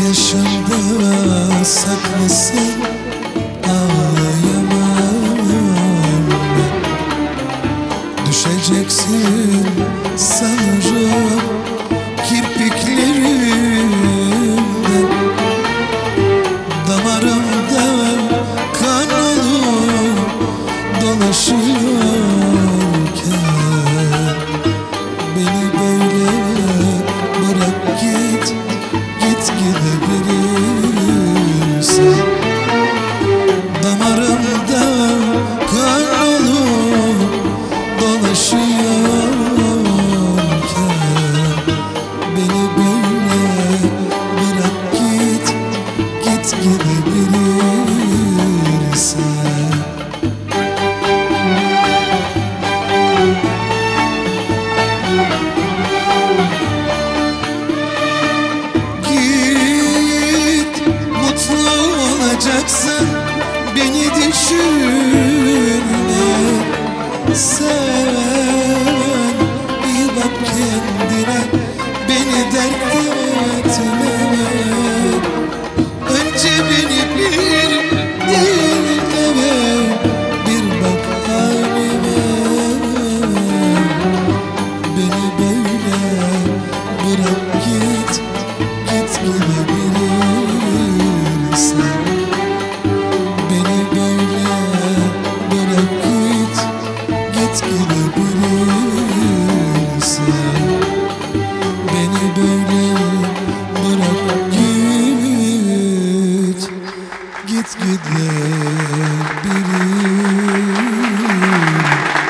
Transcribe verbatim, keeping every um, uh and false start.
Gözyaşımda saklısın, ağlayamam ben. Düşeceksin sanırım kirpiklerimden. Damarımda kan olup dolaşırken beni böyle bırak git, git gidebilirsin. Damarımda kan olup dolaşıyorken beni böyle bırak git, git gidebilirsin. Olacaksın, beni düşünme. Sen iyi bak kendine, beni dert etme. Önce beni bir dinle, bir bak halime. Beni böyle bırak git, git gidebilirsin. Beni böyle bırak git, git gidebilirsin. Beni böyle bırak git, git gidebilirsin.